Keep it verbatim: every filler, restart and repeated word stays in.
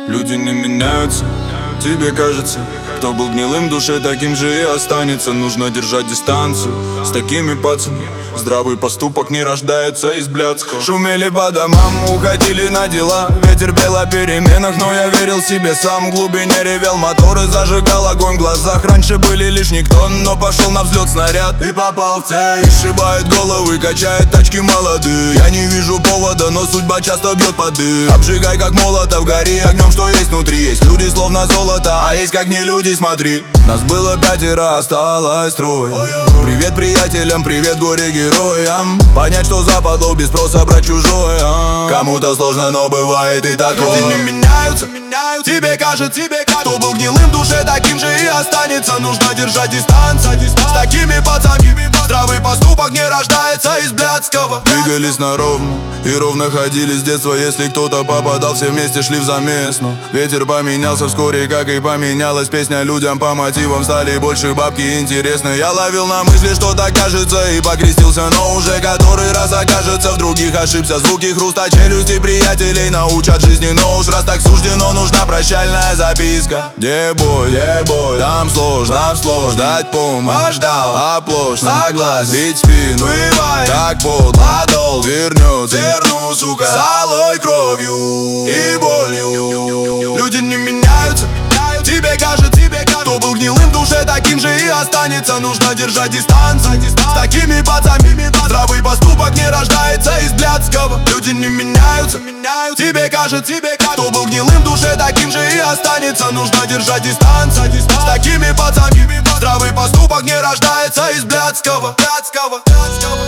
Люди не меняются, тебе кажется. Кто был гнилым в душе, таким же и останется. Нужно держать дистанцию с такими пацанами. Здравый поступок не рождается из блядского. Шумели по домам, уходили на дела. Ветер пел о переменах, но я верил себе сам. В глубине ревел мотор и зажигал огонь в глазах. Раньше были лишь никто, но пошел на взлет снаряд и попал в цель. Сшибает головы, качает тачки молодые. Я не вижу повода, но судьба часто бьет под дых. Обжигай как молотов, гори огнем, что есть внутри. Есть люди словно золото, а есть как не люди, смотри. Нас было пятеро, осталось трое. Привет приятелям, привет горе-героям. Понять, что западло, без спроса брать чужое. Кому-то сложно, но бывает и такое. Люди не меняются, меняются. Тебе кажется, тебе кажется. Кто был гнилым в душе, таким же и останется. Нужно держать дистанцию с такими пацанами. Здравый поступок не рождается из блядского. Двигались на ровно и ровно ходили с детства. Если кто-то попадал, все вместе шли в замес. Но ветер поменялся вскоре, как и поменялась песня. Людям по мотивам стали больше бабки интересны. Я ловил на мысли, что так кажется, и покрестился, но уже который раз окажется. В других ошибся, звуки хруста челюсти приятелей научат жизни. Но уж раз так суждено, нужна прощальная записка. Где бой, где бой, там сложно, сложно ждать помощь, ждал, оплошь, согласить спину, бывает, как подло долг вернется, верну, сука, залой кровью и болью. Люди не меняются, тебе кажется, тебе кажется. Кто был гнилым в душе, таким же и останется. Нужно держать дистанцию с такими пацанами. Здравый поступок не рождается из блядского. Люди не меняются, тебе кажется, тебе кажется. Кто был гнилым в душе, таким же и останется. Нужно держать дистанцию с такими пацанами. Здравый поступок не рождается из блядского.